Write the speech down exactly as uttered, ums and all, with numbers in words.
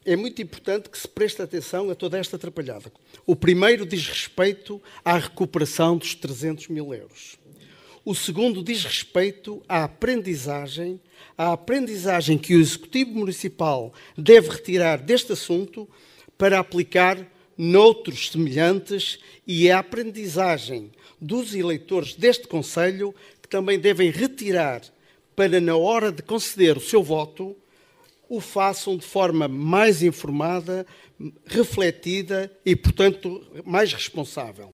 é muito importante que se preste atenção a toda esta atrapalhada. O primeiro diz respeito à recuperação dos trezentos mil euros. O segundo diz respeito à aprendizagem, à aprendizagem que o Executivo Municipal deve retirar deste assunto para aplicar noutros semelhantes, e a aprendizagem dos eleitores deste Conselho que também devem retirar para, na hora de conceder o seu voto, o façam de forma mais informada, refletida e, portanto, mais responsável.